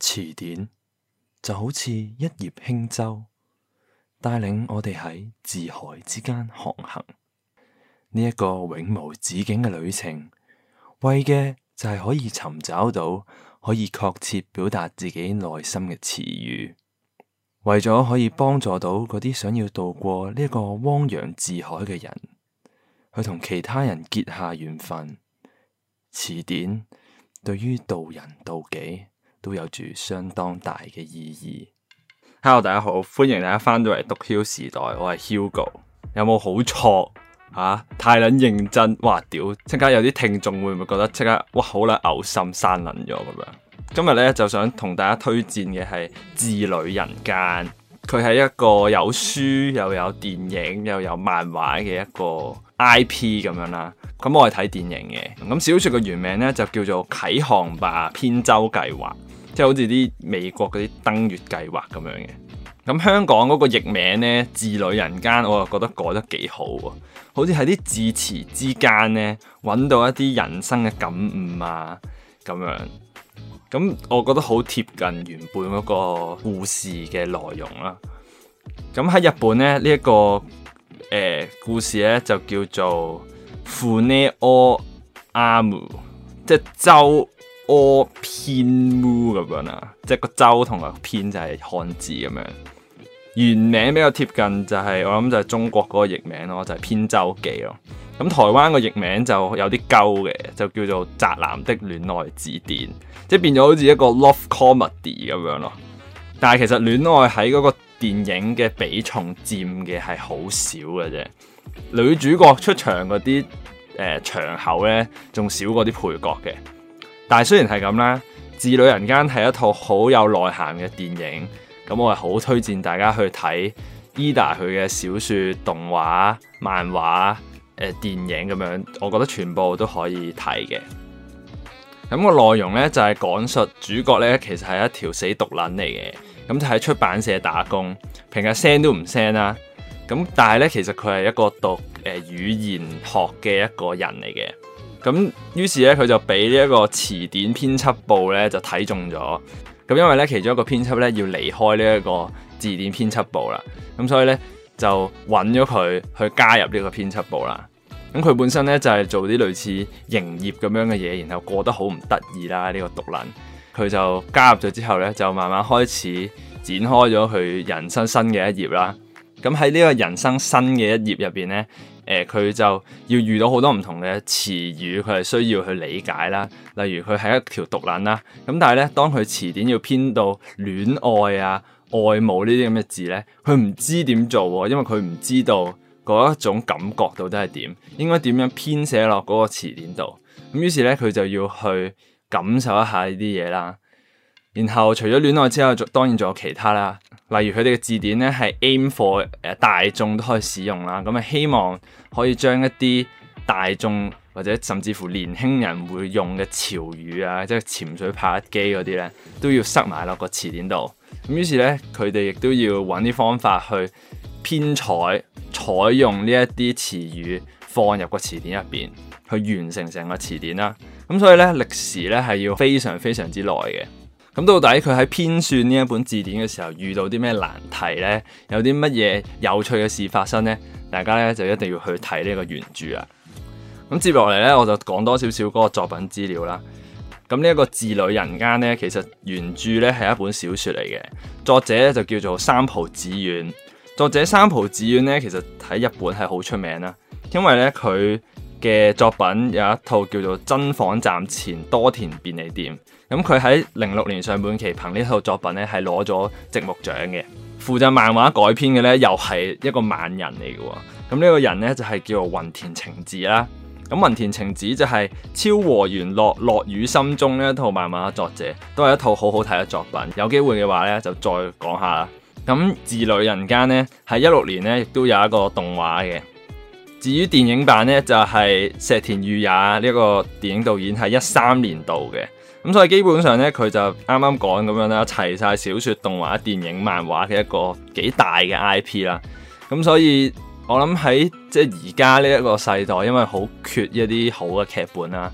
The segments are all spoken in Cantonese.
詞典就好似一葉輕舟，帶領我哋喺字海之間航行。呢一個永無止境嘅旅程，為嘅就係可以尋找到可以確切表達自己內心嘅詞語，為咗可以幫助到嗰啲想要渡過呢一個汪洋字海嘅人，去同其他人結下緣分。詞典對於渡人渡己都有住相當大嘅意義。Hello， 大家好，歡迎大家翻到嚟讀囂時代，我係 Hugo。有冇好錯吓？太撚認真，哇屌！即刻有啲聽眾會唔會覺得即刻哇好撚嘔心生撚咗咁樣？今日咧就想同大家推薦嘅係《字裏人間》，佢係一個有書又有電影又有漫畫嘅一個 IP 咁樣啦。咁我係睇電影嘅，咁小說嘅原名咧就叫做《啟航吧編舟計劃》，即係好似啲美國嗰啲登月計劃咁樣嘅。咁香港嗰個譯名咧《字裏人間》，我又覺得改得幾好喎，好似喺啲字詞之間咧揾到一啲人生嘅感悟啊咁樣。咁我覺得好貼近原本嗰個故事嘅內容啦。咁喺日本咧呢一個故事咧就叫做船を編む，即係舟を編む咁樣啦，即係個舟同埋編就係漢字咁樣。原名比較貼近就係、我諗就係中國嗰個譯名咯，就係編舟記咯。咁台灣個譯名就有啲鳩嘅，就叫做宅男的戀愛字典，即係變咗好似一個 love comedy 咁樣咯。但係其實戀愛喺嗰個電影嘅比重佔嘅係好少嘅啫，女主角出場嗰啲場口咧仲少過啲配角嘅。但係雖然係咁啦，《字裏人間》係一套好有內涵嘅電影，咁我係好推薦大家去睇 Eda 佢嘅小說、動畫、漫畫、電影咁樣，我覺得全部都可以睇嘅。咁個內容咧就係講述主角咧其實係一條死毒撚嚟嘅，咁就喺出版社打工，平日聲都唔聲啦。咁但係咧其實佢係一個讀語言學嘅一個人嚟嘅。咁於是咧佢就俾呢一個詞典編輯部咧就睇中咗。咁因為咧其中一個編輯咧要離開呢一個字典編輯部啦，咁所以咧就揾咗佢去加入呢個編輯部啦。咁佢本身咧就係做啲類似營業咁樣嘅嘢，然後過得好唔得意啦。呢個毒撚佢就加入咗之後咧，就慢慢開始展開咗佢人生新嘅一頁啦。咁喺呢個人生新嘅一頁入邊咧，佢就要遇到好多唔同嘅詞語，佢係需要去理解啦。例如佢係一條毒撚啦，咁但係咧當佢詞典要編到戀愛啊、愛慕呢啲咁嘅字咧，佢唔知點做喎，因為佢唔知道嗰一種感覺到底係點，應該點樣編寫落嗰個詞典度。咁於是咧佢就要去感受一下呢啲嘢啦。然後除咗戀愛之後，當然仲有其他啦。例如佢哋嘅字典咧係 aim for 大眾都可以使用啦，咁啊希望可以將一啲大眾或者甚至乎年輕人會用嘅潮語啊，即係潛水拍機嗰啲咧，都要塞埋落個詞典度。咁於是咧佢哋亦都要揾啲方法去編採用呢一啲詞語放入個詞典入邊，去完成成個詞典啦。咁所以咧歷時咧係要非常非常之耐嘅。咁到底佢喺編纂呢一本字典嘅時候遇到啲咩難題呢？有啲乜嘢有趣嘅事發生呢？大家咧就一定要去睇呢個原著啦。咁接落嚟咧，我就講多少少嗰個作品資料啦。咁呢一個字裏人間咧，其實原著咧係一本小說嚟嘅，作者咧就叫做三浦紫苑。作者三浦紫苑咧，其實喺日本係好出名啦，因為咧佢嘅作品有一套叫做《真房站前多田便利店》。咁佢喺06年上半期憑呢套作品咧係攞咗直木獎嘅。負責漫畫改編嘅咧又係一個漫人嚟嘅喎。咁呢個人咧就係叫做雲田晴子啦。咁雲田晴子就係《昭和元樂落雨心中》呢一套漫畫嘅作者，都係一套好好睇嘅作品。有機會嘅話咧就再講下啦。咁字裏人間咧喺16年咧亦都有一個動畫嘅。至於電影版咧就係石田裕也呢個電影導演係13年度嘅。咁所以基本上咧，佢就啱啱講咁樣啦，齊晒小說、動畫、電影、漫畫嘅一個幾大嘅 IP 啦。咁所以我諗喺即係而家呢一個世代，因為好缺一啲好嘅劇本啦，咁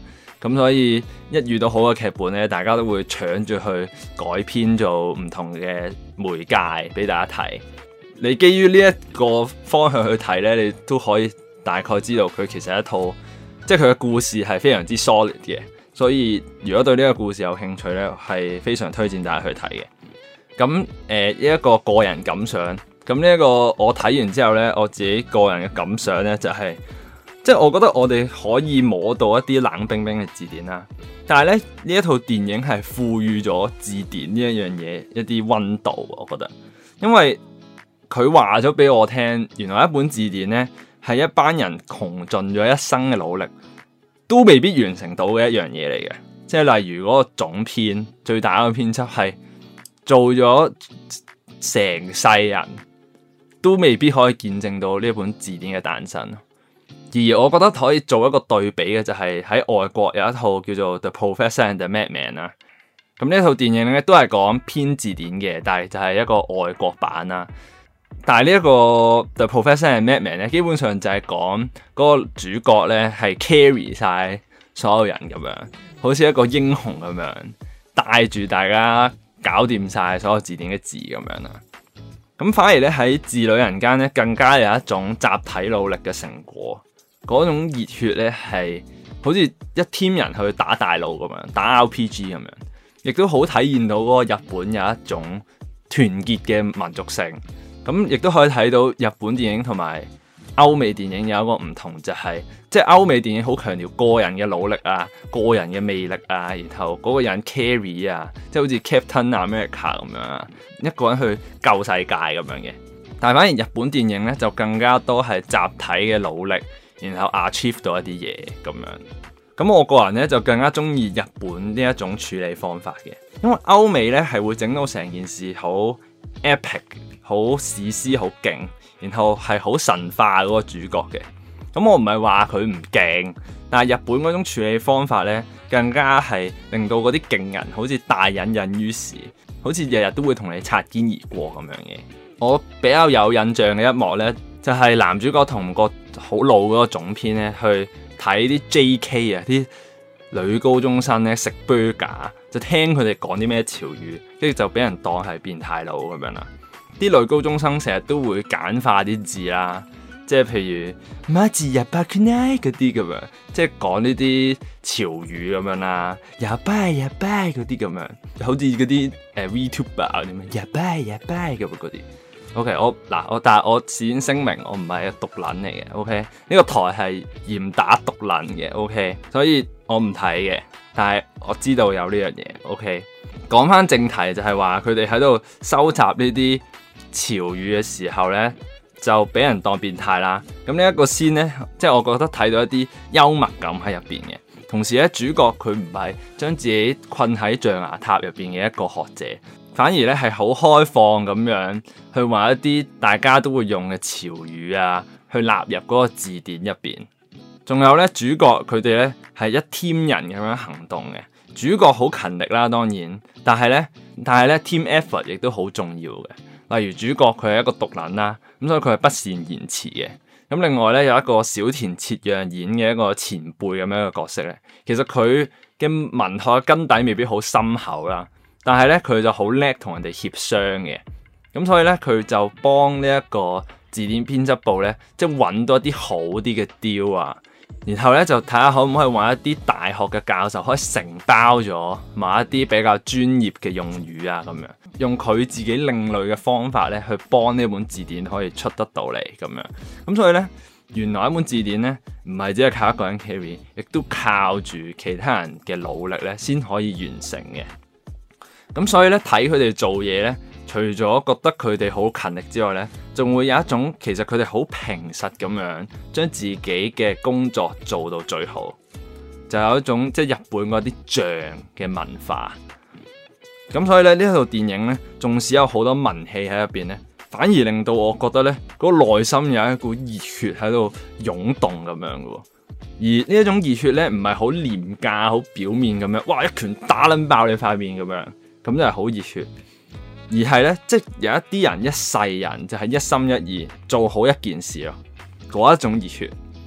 咁所以一遇到好嘅劇本咧，大家都會搶住去改編做唔同嘅媒介俾大家睇。你基於呢一個方向去睇咧，你都可以大概知道佢其實係一套，即係佢嘅故事係非常之 solid 嘅。所以如果對呢個故事有興趣咧，係非常推薦大家去睇嘅。咁呢一個個人感想，咁呢一個我睇完之後咧，我自己個人嘅感想咧就係，即係我覺得我哋可以摸到一啲冷冰冰嘅字典啦，但係咧呢一套電影係賦予咗字典呢一樣嘢一啲溫度，我覺得，因為佢話咗俾我聽，原來一本字典咧係一班人窮盡咗一生嘅努力都未必完成到嘅一樣嘢嚟嘅，即係例如嗰個總編最大嗰個編輯係做咗成世人都未必可以見證到呢本字典嘅誕生。而我覺得可以做一個對比嘅就係喺外國有一套叫做 The Professor and the Madman 啦。咁呢套電影咧都係講編字典嘅，但係就係一個外國版啦。但係呢一個 The Professor and Madman 咧，基本上就係講嗰個主角咧係 carry 晒所有人咁樣，好似一個英雄咁樣，帶住大家搞掂晒所有字典嘅字咁樣啦。咁反而咧喺字裏人間咧，更加有一種集體努力嘅成果。嗰種熱血咧係好似一 team 人去打大佬咁樣，打 RPG 咁樣，亦都好體現到嗰個日本有一種團結嘅民族性。咁亦都可以睇到日本電影同埋歐美電影有一個唔同，就係即係歐美電影好強調個人嘅努力啊、個人嘅魅力啊，然後嗰個人 carry 啊，即係好似 Captain America 咁樣啊，一個人去救世界咁樣嘅。但係反而日本電影咧就更加多係集體嘅努力，然後 achieve 到一啲嘢咁樣。咁我個人咧就更加中意日本呢一種處理方法嘅，因為歐美咧係會整到成件事好 epic、好史詩、好勁，然後係好神化嗰個主角嘅。咁我唔係話佢唔勁，但係日本嗰種處理方法咧更加係令到嗰啲勁人好似大隱隱於市，好似日日都會同你擦肩而過咁樣嘅。我比較有印象嘅一幕咧，就係男主角同個好老嗰個總編咧去睇啲 JK 啊，啲女高中生咧食 burger， 就聽佢哋講啲咩潮語，跟住就俾人當係變態佬咁樣啦。啲女高中生成日都會簡化啲字啦，即係譬如乜字入巴佢呢嗰啲咁樣，即係講呢啲潮語咁樣啦，入巴嗰啲咁樣，好似嗰啲VTuber 嗰啲咩入巴咁嗰啲。OK， 但係我事先聲明，我唔係毒撚嚟嘅。OK， 呢個台係嚴打毒撚嘅。OK， 所以我唔睇嘅，但係我知道有呢樣嘢。OK， 講翻正題就係話佢哋喺度收集呢啲潮語嘅時候咧，就俾人當變態啦。咁呢一個先咧，即係我覺得睇到一啲幽默感喺入邊嘅。同時咧，主角佢唔係將自己困喺象牙塔入邊嘅一個學者。反而咧係好開放咁樣去話一啲大家都會用嘅潮語啊，去納入嗰個字典入邊。仲有咧，主角佢哋咧係一 team 人咁樣行動嘅。主角好勤力啦，當然，但係咧 team effort 亦都好重要嘅。例如主角佢係一個毒撚啦，咁所以佢係不善言辭嘅。咁另外咧有一個小田切讓演嘅一個前輩咁樣嘅角色咧，其實佢嘅文學根底未必好深厚啦。但係咧，佢就好叻同人哋協商嘅，咁所以咧，佢就幫呢一個字典編輯部咧，即係揾到一啲好啲嘅 deal 啊，然後咧就睇下可唔可以揾一啲大學嘅教授可以承包咗某一啲比較專業嘅用語啊，咁樣用佢自己另類嘅方法咧，去幫呢本字典可以出得到嚟咁樣。咁所以咧，原來一本字典咧，唔係只係靠一個人 carry， 亦都靠住其他人嘅努力咧，先可以完成嘅。咁所以咧，睇佢哋做嘢咧，除咗覺得佢哋好勤力之外咧，仲會有一種其實佢哋好平實咁樣將自己嘅工作做到最好，就有一種即係日本嗰啲匠嘅文化。咁所以咧，呢套電影咧，縱使有好多文氣喺入邊咧，反而令到我覺得咧，嗰個內心有一股熱血喺度湧動咁樣嘅。而呢一種熱血咧，唔係好廉價、好表面咁樣，哇！一拳打撚爆你塊面咁樣。咁就係好熱血，而係咧，即係有一啲人一世人就係一心一意做好一件事咯，嗰一種熱血。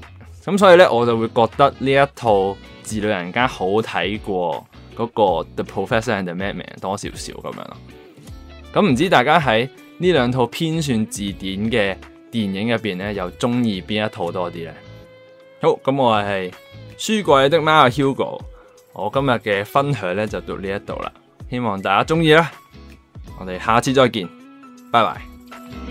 咁所以呢，我就會覺得呢一套《字裏人間》好睇過嗰個 The Professor and the Madman 多少少咁樣咯。咁唔知大家喺呢兩套編纂字典嘅電影入邊呢，又中意邊一套多啲呢？好，咁我係書櫃的貓 Hugo， 我今日嘅分享呢就到呢一度啦，希望大家中意啦，我哋下次再見，拜拜。